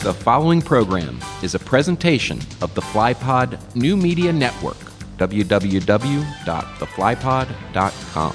The following program is a presentation of the FlyPod New Media Network, www.theflypod.com.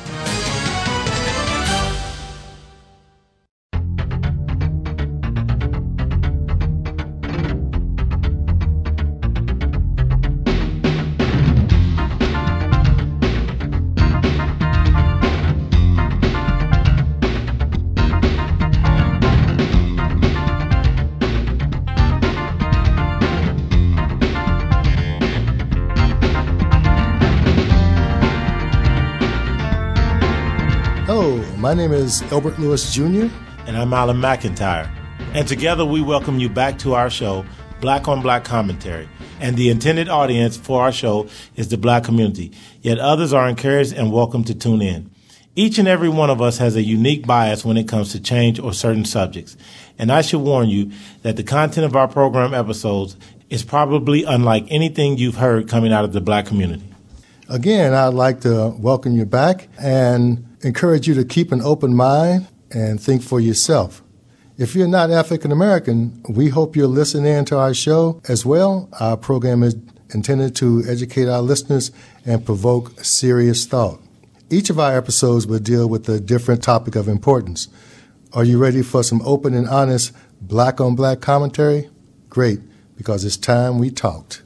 My name is Elbert Lewis Jr. And I'm Alan McIntyre. And together we welcome you back to our show, Black on Black Commentary. And the intended audience for our show is the Black community. Yet others are encouraged and welcome to tune in. Each and every one of us has a unique bias when it comes to change or certain subjects. And I should warn you that the content of our program episodes is probably unlike anything you've heard coming out of the Black community. Again, I'd like to welcome you back and encourage you to keep an open mind and think for yourself. If you're not African American, we hope you'll listen in to our show as well. Our program is intended to educate our listeners and provoke serious thought. Each of our episodes will deal with a different topic of importance. Are you ready for some open and honest Black on Black commentary? Great, because it's time we talked.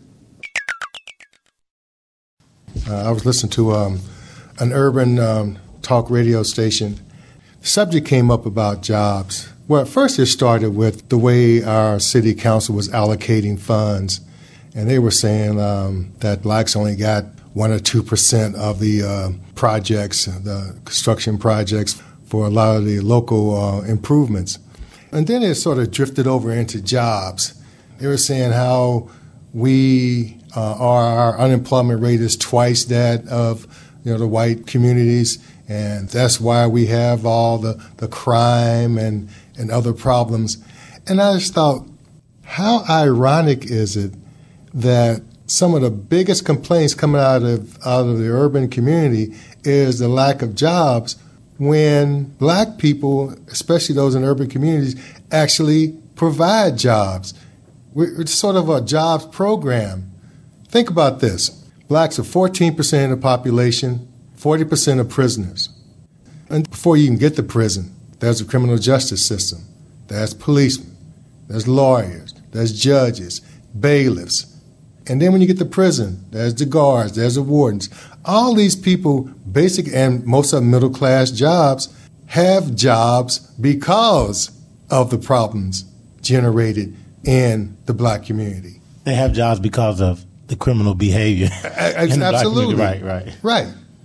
I was listening to an urban talk radio station. The subject came up about jobs. Well, at first it started with the way our city council was allocating funds, and they were saying that blacks only got 1 or 2% of the projects, the construction projects for a lot of the local improvements. And then it sort of drifted over into jobs. They were saying how our unemployment rate is twice that of the white communities, and that's why we have all the crime and other problems. And I just thought, how ironic is it that some of the biggest complaints coming out of the urban community is the lack of jobs, when black people, especially those in urban communities, actually provide jobs. It's sort of a jobs program. Think about this. Blacks are 14% of the population, 40% of prisoners. And before you even get to prison, there's a criminal justice system. There's policemen, there's lawyers, there's judges, bailiffs. And then when you get to prison, there's the guards, there's the wardens. All these people, basic and most of them middle-class jobs, have jobs because of the problems generated in the black community. They have jobs because of the criminal behavior. Absolutely. Right.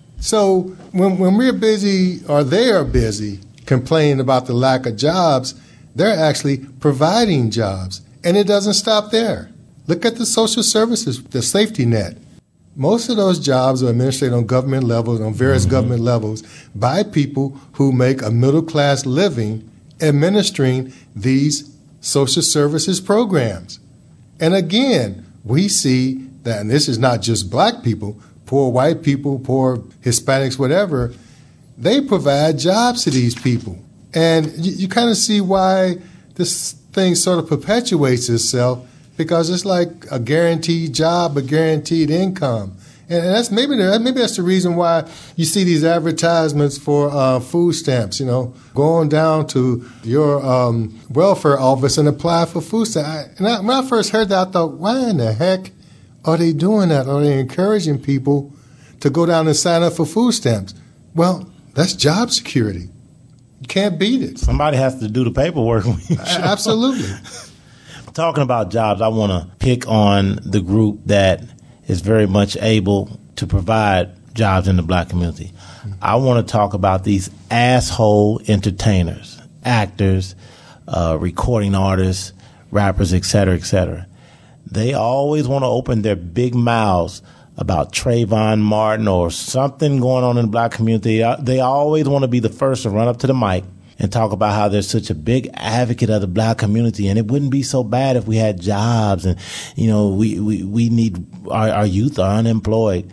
So when we're busy, or they are busy, complaining about the lack of jobs, they're actually providing jobs. And it doesn't stop there. Look at the social services, the safety net. Most of those jobs are administered on government levels, on various government levels, by people who make a middle-class living administering these social services programs. And again, we see that, and this is not just black people, poor white people, poor Hispanics, whatever, they provide jobs to these people. And you kind of see why this thing sort of perpetuates itself, because it's like a guaranteed job, a guaranteed income. And that's maybe that's the reason why you see these advertisements for food stamps, going down to your welfare office and apply for food stamps. When I first heard that, I thought, why in the heck are they doing that? Are they encouraging people to go down and sign up for food stamps? Well, that's job security. You can't beat it. Somebody has to do the paperwork. Absolutely. Talking about jobs, I want to pick on the group that is very much able to provide jobs in the black community. I want to talk about these asshole entertainers, actors, recording artists, rappers, et cetera, et cetera. They always want to open their big mouths about Trayvon Martin or something going on in the black community. They always want to be the first to run up to the mic and talk about how they're such a big advocate of the black community, and it wouldn't be so bad if we had jobs, and we need our youth are unemployed.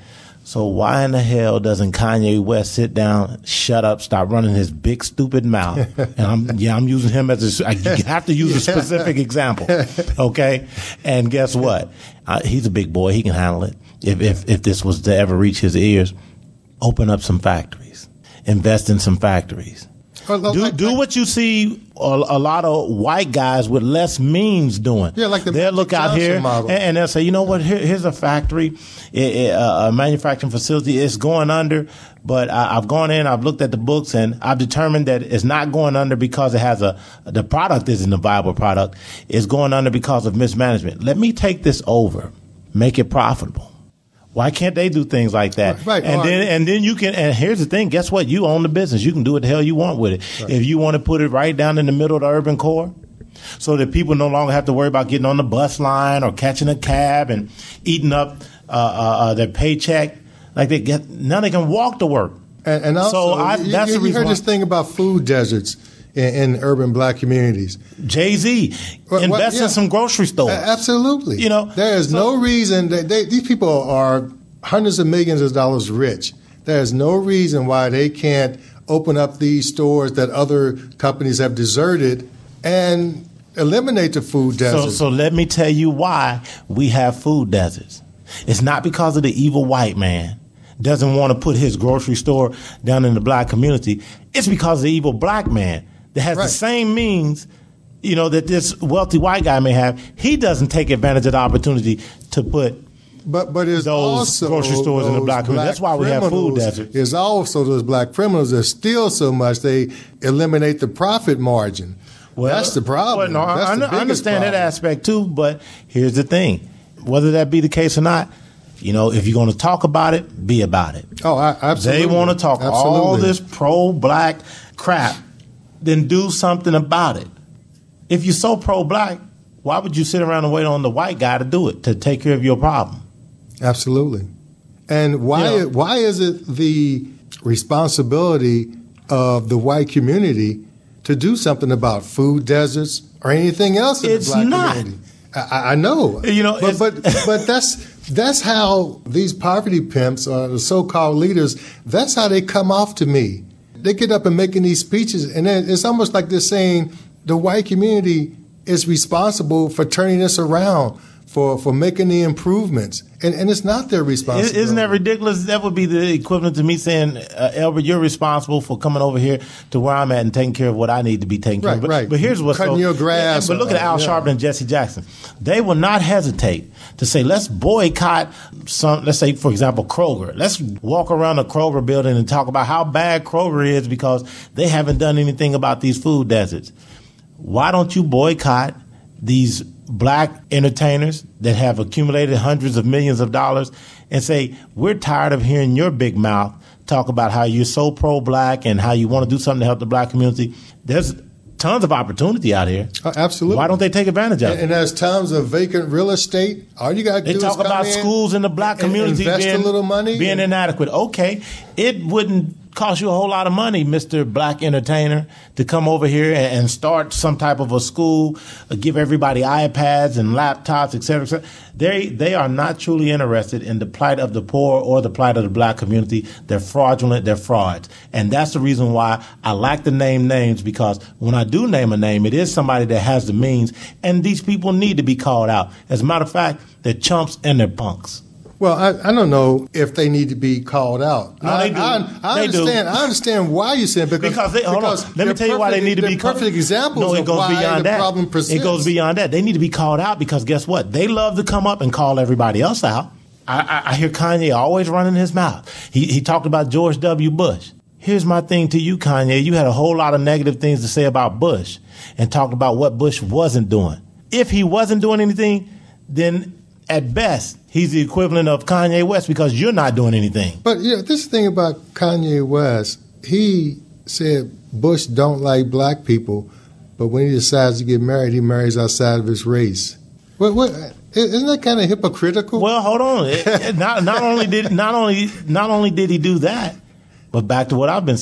So why in the hell doesn't Kanye West sit down, shut up, stop running his big stupid mouth? And I'm using him as you have to use a specific example, okay? And guess what? He's a big boy. He can handle it. If this was to ever reach his ears, open up some factories, invest in some factories. Do what you see a lot of white guys with less means doing. Yeah, like they'll look out here and they'll say, you know what, here's a factory, a manufacturing facility. It's going under, but I've gone in, I've looked at the books, and I've determined that it's not going under because it has the product isn't a viable product. It's going under because of mismanagement. Let me take this over, make it profitable. Why can't they do things like that? Right. And then you can, and here's the thing, guess what? You own the business. You can do what the hell you want with it. Right. If you want to put it right down in the middle of the urban core so that people no longer have to worry about getting on the bus line or catching a cab and eating up their paycheck, like now they can walk to work. And also, that's the reason. You heard this thing about food deserts in urban black communities. Jay-Z invest in some grocery stores. Absolutely. You know, there is no reason that these people are hundreds of millions of dollars rich. There is no reason why they can't open up these stores that other companies have deserted and eliminate the food deserts. So let me tell you why we have food deserts. It's not because of the evil white man doesn't want to put his grocery store down in the black community. It's because of the evil black man that has the same means, you know, that this wealthy white guy may have. He doesn't take advantage of the opportunity to put but it's those also grocery stores in the black community. That's why we have food deserts. There's also those black criminals that steal so much they eliminate the profit margin. Well, that's the problem. Well, no, I understand that aspect too, but here's the thing. Whether that be the case or not, you know, if you're going to talk about it, be about it. Oh, absolutely. They want to talk all this pro-black crap, then do something about it. If you're so pro-black, why would you sit around and wait on the white guy to do it, to take care of your problem? Absolutely. And why is it the responsibility of the white community to do something about food deserts or anything else in the black community? I know. You know, but that's how these poverty pimps or the so-called leaders, that's how they come off to me. They get up and making these speeches, and then it's almost like they're saying the white community is responsible for turning this around, for making the improvements, and it's not their responsibility. Isn't that ridiculous? That would be the equivalent to me saying, Elbert, you're responsible for coming over here to where I'm at and taking care of what I need to be taken care of. But here's what's cutting your grass. But look at Al Sharpton and Jesse Jackson. They will not hesitate to say, let's boycott some. Let's say, for example, Kroger. Let's walk around the Kroger building and talk about how bad Kroger is because they haven't done anything about these food deserts. Why don't you boycott these black entertainers that have accumulated hundreds of millions of dollars and say, we're tired of hearing your big mouth talk about how you're so pro-black and how you want to do something to help the black community. There's tons of opportunity out here. Absolutely. Why don't they take advantage of it? And there's tons of vacant real estate. All you got to do is talk about schools in the black community invest a little money being inadequate. Okay, it wouldn't cost you a whole lot of money, Mr. Black Entertainer, to come over here and start some type of a school, give everybody iPads and laptops, et cetera, et cetera. They are not truly interested in the plight of the poor or the plight of the black community. They're fraudulent. They're frauds. And that's the reason why I like to name names, because when I do name a name, it is somebody that has the means, and these people need to be called out. As a matter of fact, they're chumps and they're punks. Well, I don't know if they need to be called out. No, they do. I understand why you said because hold on. Let me tell you why they need to be called out. Perfect examples of why the problem persists. It goes beyond that. They need to be called out because guess what? They love to come up and call everybody else out. I hear Kanye always running his mouth. He talked about George W. Bush. Here's my thing to you, Kanye. You had a whole lot of negative things to say about Bush and talked about what Bush wasn't doing. If he wasn't doing anything, then at best, he's the equivalent of Kanye West because you're not doing anything. But this thing about Kanye West, he said Bush don't like black people, but when he decides to get married, he marries outside of his race. What isn't that kind of hypocritical? Well, hold on. Not only did he do that, but back to what I've been saying,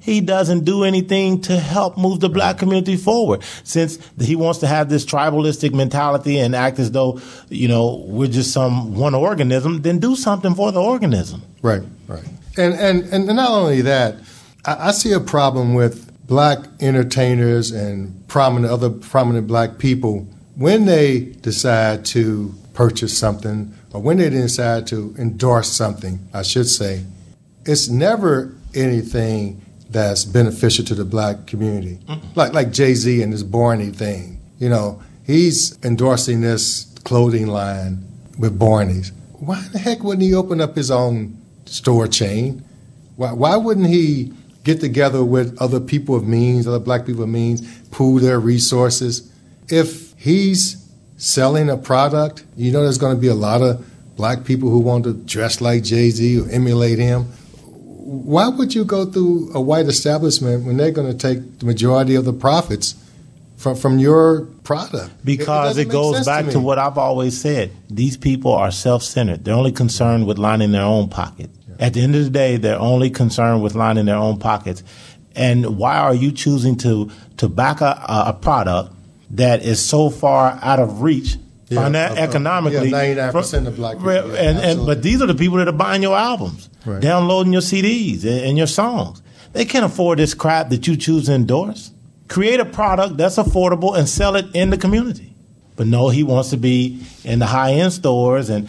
he doesn't do anything to help move the black community forward. Since he wants to have this tribalistic mentality and act as though, we're just some one organism, then do something for the organism. Right. And not only that, I see a problem with black entertainers and other prominent black people when they decide to purchase something or when they decide to endorse something, I should say. It's never anything that's beneficial to the black community. Like Jay-Z and his Barney thing. He's endorsing this clothing line with Barney's. Why the heck wouldn't he open up his own store chain? Why wouldn't he get together with other people of means, other black people of means, pool their resources? If he's selling a product, there's going to be a lot of black people who want to dress like Jay-Z or emulate him. Why would you go through a white establishment when they're going to take the majority of the profits from your product? Because it goes back to what I've always said. These people are self-centered. They're only concerned with lining their own pocket. At the end of the day, they're only concerned with lining their own pockets. And why are you choosing to back a product that is so far out of reach economically? 99% of black people. But these are the people that are buying your albums, downloading your CDs and your songs. They can't afford this crap that you choose to endorse. Create a product that's affordable and sell it in the community. But no, he wants to be in the high-end stores. And,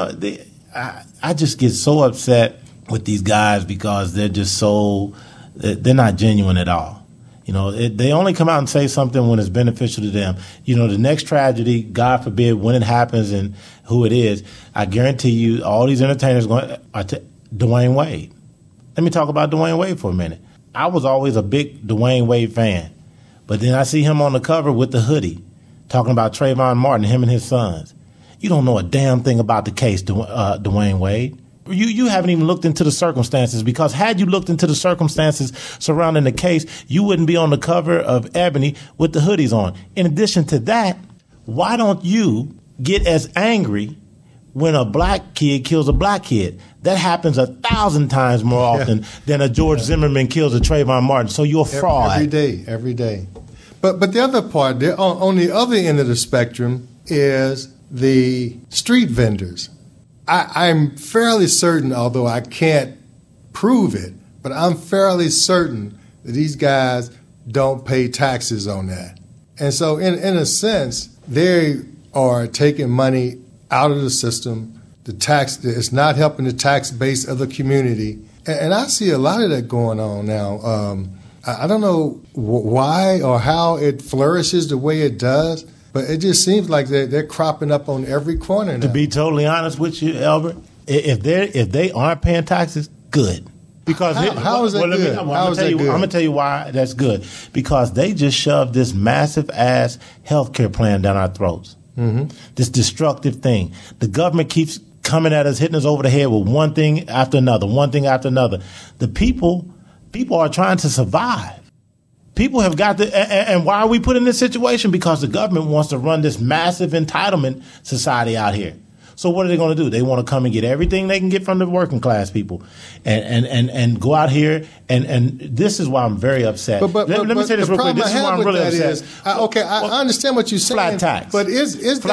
I just get so upset with these guys because they're just they're not genuine at all. They only come out and say something when it's beneficial to them. The next tragedy, God forbid, when it happens and who it is, I guarantee you all these entertainers are Dwayne Wade. Let me talk about Dwayne Wade for a minute. I was always a big Dwayne Wade fan. But then I see him on the cover with the hoodie talking about Trayvon Martin, him and his sons. You don't know a damn thing about the case, Dwayne Wade. You haven't even looked into the circumstances, because had you looked into the circumstances surrounding the case, you wouldn't be on the cover of Ebony with the hoodies on. In addition to that, why don't you get as angry when a black kid kills a black kid? That happens 1,000 times more often than a George Zimmerman kills a Trayvon Martin. So you're a fraud. Every day. But the other part, on the other end of the spectrum, is the street vendors. I'm fairly certain, although I can't prove it, but I'm fairly certain that these guys don't pay taxes on that. And so in a sense, they are taking money out of the system. It's not helping the tax base of the community. And I see a lot of that going on now. I don't know why or how it flourishes the way it does, but it just seems like they're cropping up on every corner now. To be totally honest with you, Albert, if they aren't paying taxes, good. Because how is that good? I'm going to tell you why that's good. Because they just shoved this massive ass health care plan down our throats. Mm-hmm. This destructive thing. The government keeps coming at us, hitting us over the head with one thing after another, one thing after another. The people are trying to survive. People have got to, and why are we put in this situation? Because the government wants to run this massive entitlement society out here. So what are they going to do? They want to come and get everything they can get from the working class people, and go out here and this is why I'm very upset. But let me say this real quick. This is why I'm really upset. I understand what you're saying. Flat tax. But is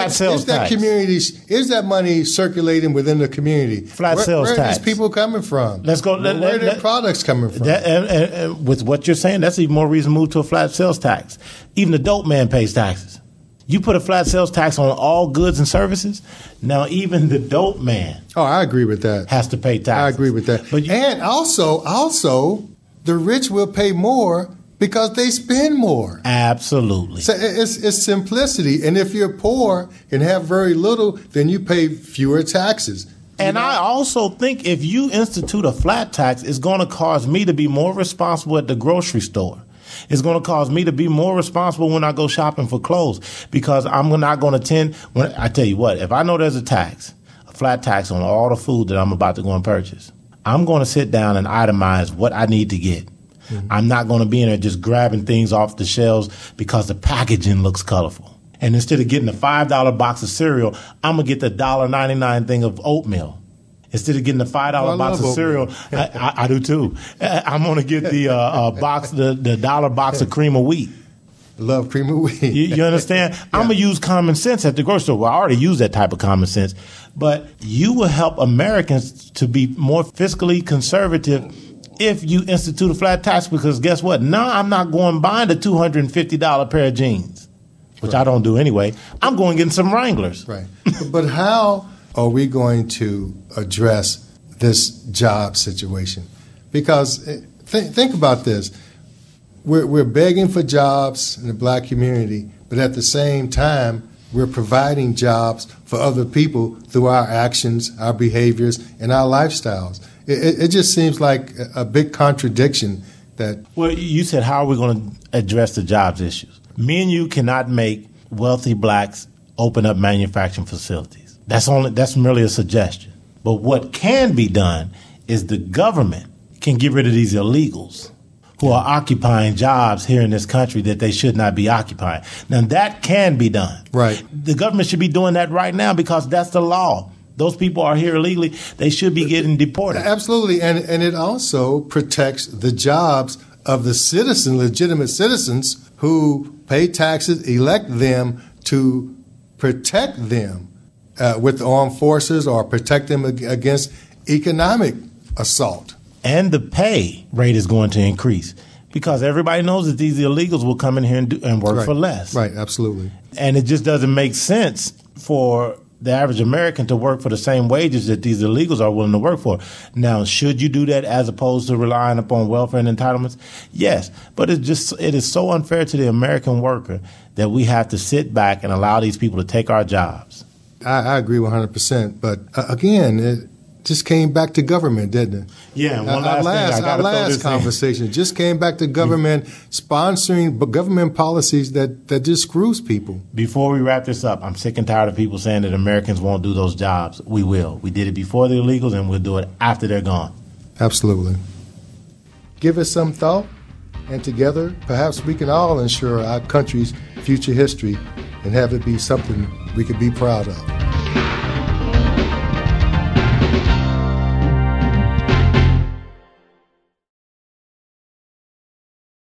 that money circulating within the community? Flat sales tax. Where are these people coming from? Let's go. Where are their products coming from? And with what you're saying, that's even more reason to move to a flat sales tax. Even the dope man pays taxes. You put a flat sales tax on all goods and services, now even the dope man. Oh, I agree with that. Has to pay taxes. I agree with that. And also, the rich will pay more because they spend more. Absolutely. So it's simplicity. And if you're poor and have very little, then you pay fewer taxes. And I also think if you institute a flat tax, it's going to cause me to be more responsible at the grocery store. It's going to cause me to be more responsible when I go shopping for clothes, because I'm not going to I tell you what, if I know there's a flat tax on all the food that I'm about to go and purchase, I'm going to sit down and itemize what I need to get. Mm-hmm. I'm not going to be in there just grabbing things off the shelves because the packaging looks colorful. And instead of getting a $5 box of cereal, I'm going to get the $1.99 thing of oatmeal. Instead of getting the $5 box of cereal, I do too. I'm going to get the box, the $1 box of cream of wheat. Love cream of wheat. You understand? Yeah. I'm going to use common sense at the grocery store. Well, I already use that type of common sense. But you will help Americans to be more fiscally conservative if you institute a flat tax, because guess what? Now I'm not going buying the $250 pair of jeans, which I don't do anyway. I'm going getting some Wranglers. Right. But how are we going to address this job situation? Because think about this. We're begging for jobs in the black community, but at the same time, we're providing jobs for other people through our actions, our behaviors, and our lifestyles. It just seems like a big contradiction that... Well, you said, how are we going to address the jobs issues? Me and you cannot make wealthy blacks open up manufacturing facilities. That's merely a suggestion. But what can be done is the government can get rid of these illegals who are occupying jobs here in this country that they should not be occupying. Now, that can be done. Right. The government should be doing that right now because that's the law. Those people are here illegally. They should be getting deported. Absolutely. And it also protects the jobs of the legitimate citizens who pay taxes, elect them to protect them with the armed forces or protect them against economic assault. And the pay rate is going to increase because everybody knows that these illegals will come in here and work for less. Right, absolutely. And it just doesn't make sense for the average American to work for the same wages that these illegals are willing to work for. Now, should you do that as opposed to relying upon welfare and entitlements? Yes, but it is so unfair to the American worker that we have to sit back and allow these people to take our jobs. I agree 100%. But again, it just came back to government, didn't it? Yeah, one last thing. Our last conversation just came back to government sponsoring government policies that just screws people. Before we wrap this up, I'm sick and tired of people saying that Americans won't do those jobs. We will. We did it before the illegals, and we'll do it after they're gone. Absolutely. Give it some thought, and together, perhaps we can all ensure our country's future history and have it be something we could be proud of.